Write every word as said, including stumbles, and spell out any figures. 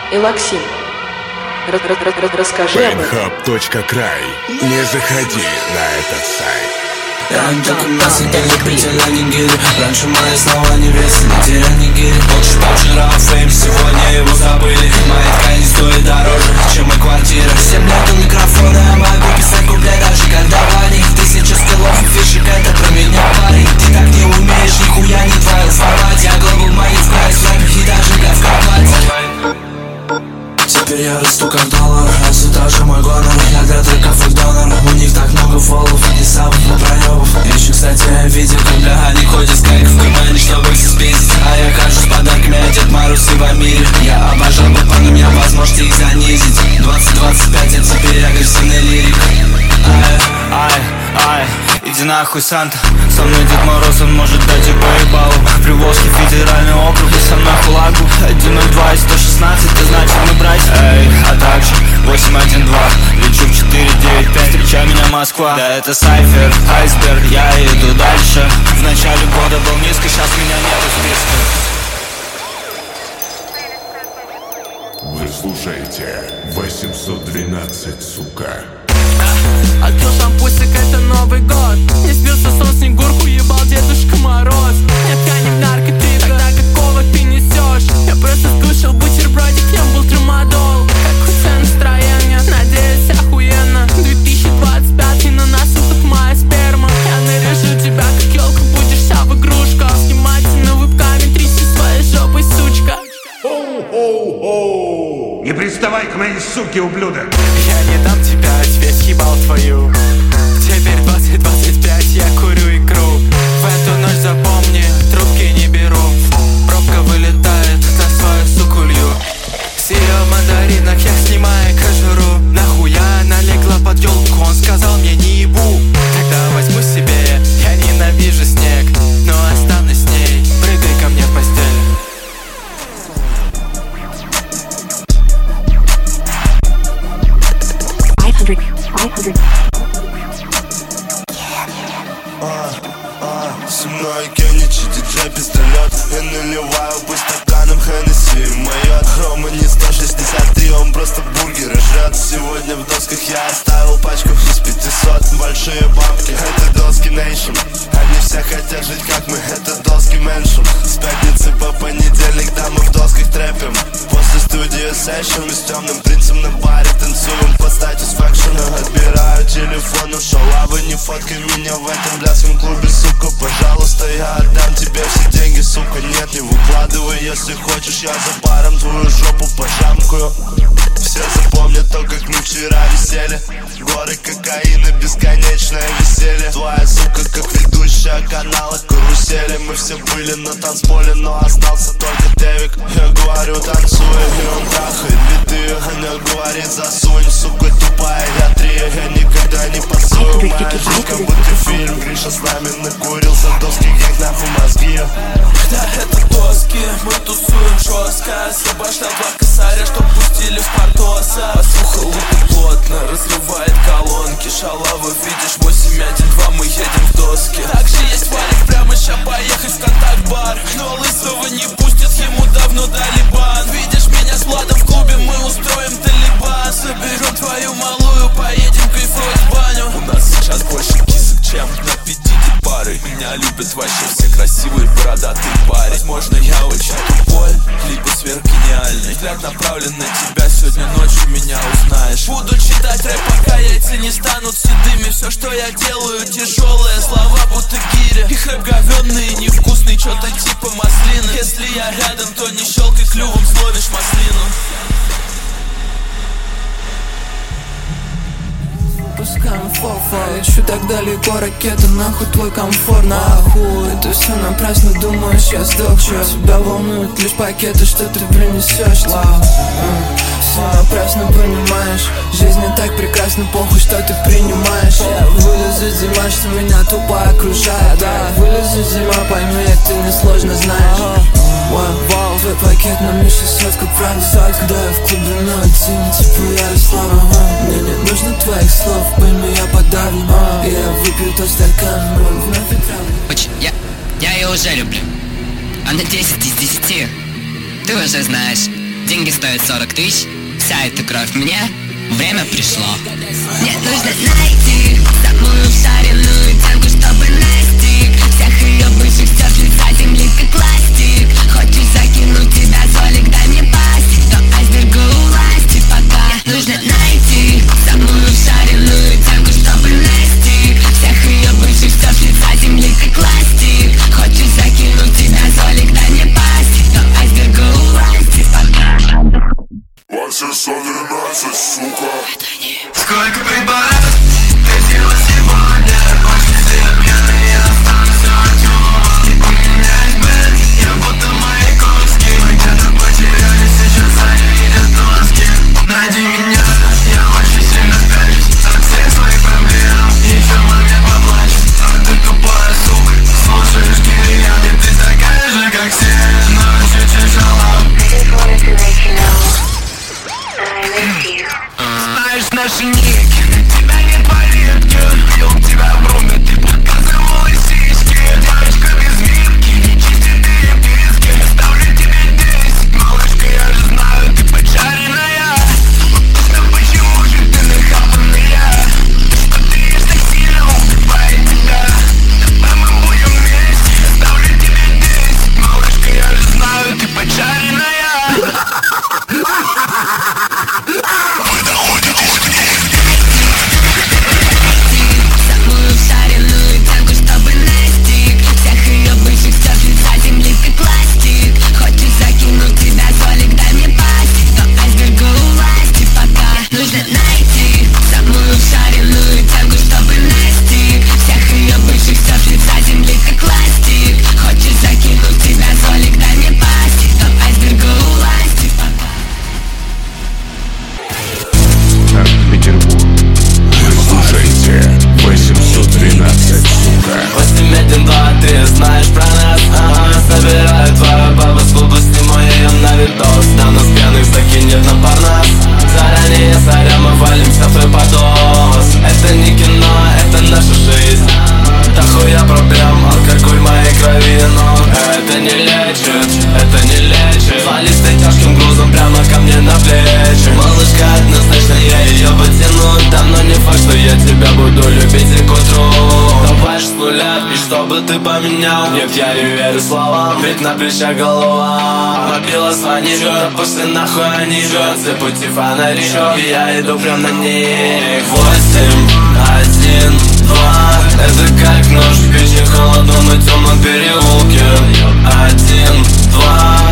Элаксим, расскажи об этом. Painhub точка край. Не заходи на этот сайт. Раньше нас это не петель, а нигири. Раньше мои слова не весы, не теряй нигири. Хочешь вчера фейм, сегодня его забыли. Моя ткань стоит дороже, чем моя квартира. Семь лет у микрофона, я могу писать куплет, даже когда в них тысяча скиллов и фишек. Это про меня, парень. Ты так не умеешь, нихуя не твоя формат. Я глобал моих прайс, и даже для в копать. Теперь я расту как доллар, а все та же мой гонор. Я для треков и донор, у них так много фоллов и сабов на проебов. Еще, кстати, я видел, когда они ходят с кайф в команде, чтобы их спиздить. А я хожу с подарками, а Дед Мороз и в мире. Я обожал бы, но у меня возможности их занизить. двадцать двадцать пять, я теперь агрессивный лирик. Ай, ай, ай, иди нахуй, Санта. Со мной Дед Мороз, он может дать и поебалу. Приволжский федеральный округ, и со мной хулагу. один ноль два и сто шестнадцать, это значит мы братья. Эй, а также восемь один два, лечу в четыре девять пять, встречай меня, Москва. Да это сайфер, айсберг, я иду дальше. В начале года был низко, сейчас меня нет в списке. Вы слушаете восемьсот двенадцать, сука. Открыл шампусик, это Новый год. Не спился сон, Снегурку ебал Дедушка Мороз. Нет, я не наркотик, тогда какого ты несешь? Я просто скушал бутербродик, ем был трамадол. Как у тебя настроение? Надеюсь, охуенно. две тысячи двадцать пятый на носу, как моя сперма. Я наряжу тебя, как елка, будешь вся в игрушках. Внимательно вебками тряси своей жопой, сучка. Оу-оу-оу! Не приставай к моей суке, ублюдок! Я не дам тебя, тебе съебал твою. Теперь двадцать двадцать пять, я курю икру. В эту ночь запомни, трубки не беру. Пробка вылетает, на свою суку лью. С ее мандаринок я снимаю кожуру. Нахуя она легла под елку, он сказал мне не ебу. Тогда возьму себе, я ненавижу снег, но останусь с ней. Прыгай ко мне в постель. Со мной Кенничи, диджей пистолет. Я наливаю по стаканам Хеннесси майот. Рома не сто шестьдесят три, он просто бургеры жрет. Сегодня в досках я оставил пачку из пятисот. Большие бабки, это доски Nation. Они все хотят жить как мы, это доски Mansion. С пятницы по понедельник, да, мы в досках трэпим. После студии сессион мы с темным принцем на баре танцуем по статисфакшену. Отбираю телефон, ушел, а вы не фоткай меня в этом блядском клубе, сука. Пожалуйста, я отдам тебе все деньги, сука. Нет, не выкладывай, если хочешь, я за баром твою жопу пожамкую. Все запомнят то, как мы вчера висели. Горы кокаина, бесконечное веселье. Твоя сука, как ведущая канала карусели. Мы все были на танцполе, но остался только Девик. Я говорю, танцуй, и он трахает биты. Она говорит, засунь, сука, тупая, я три. Я никогда не пасую, моя жизнь как будто фильм. Гриша с нами накурился, доски, как нахуй мозги. Да, это доски, мы тусуем жестко. Съебашь на два косаря, чтоб пустили в Портоса. Послуха лупит плотно, разрывает колонки. Шалава, видишь, восемь один два, мы едем в доски. Также есть валик, прямо ща поехать в контакт-бар. Но лысого не пустят, ему давно дали бан. Видишь меня с Владом в клубе, мы устроим талибан. Соберем твою малую, поедем кайфовать в баню. У нас сейчас больше кисок, чем на пяти пары. Меня любят вообще все красивые бородатые парни. Возможно, я очень тупой, либо сверхгениальный. Взгляд направлен на тебя, сегодня ночью меня узнаешь. Буду читать рэп, пока яйца не станут седыми. Все, что я делаю, тяжелые слова, будто гиря. Их рэп говёный, невкусный, что-то типа маслины. Если я рядом, то не щелкай клювом, словишь маслину. Пускаем фофо. Лечу так далеко, ракета, нахуй твой комфорт. Нахуй, ты все напрасно думаешь, я сдох. Чё? Тебя волнуют лишь пакеты, что ты принесешь. Лав, все напрасно понимаешь. Жизнь не так прекрасна, похуй, что ты принимаешь. Я вылезу зима, что меня тупо окружает. Да, вылезу зима, пойми, ты несложно знаешь. Вау, твой пакет на мне сейчас сотка, правда сотка. Да, я в клубе на один, типа Ярослава. Мне не нужно твоих слов, пойми, я подавлен. Я выпью тот стакан, но вновь отравлен. Я, я ее уже люблю. Она десять из десяти. Ты уже знаешь. деньги стоят сорок тысяч. Вся эта кровь мне, время пришло. Мне нужно найти самую шаренную девку, чтобы настиг всех ее бывших, стёр с лица земли, как ластик. Хочешь закинуть тебя, Золик, дай мне пастик, до айсберга у власти пока. Мне нужно найти самую шаренную девку, чтобы настиг всех ее бывших, стёр с лица земли, как ластик. Хочешь закинуть тебя, Золик, дай мне пастик, до айсберга у власти пока. восемьсот двенадцать, сука. Сколько приборов ты делала сегодня? Очень сильно пьяный, я останусь отёк. У меня есть бэнд, я будто Маяковский. Мы где-то потерялись, сейчас они видят доски. Найди меня, я очень сильно спрячусь от всех своих проблем. Еще мне поплачет, а ты тупая сука. Слушаешь Кириан, и ты такая же, как все, но чуть-чуть жала. Знаешь наши ники, на тебя нет порядки. Пил тебя в руме, ты показывала сиськи. Девочка без вилки, не чистит переписки. Ставлю тебе десять, малышка, я же знаю, ты поджаренная. Да почему же ты нахапанная? Что ты ешь так сильно, убивает тебя. Давай мы будем вместе. Ставлю тебе десять, малышка, я же знаю, ты поджаренная. Чтобы ты поменял, нет, я не верю словам, ведь на плечах голова. Мобила звонит, да после нахуй они жжет. Все пути фонари, и я иду прям на них. Восемь, один, два. Это как нож в печи, холодном и темном переулке. Один, два.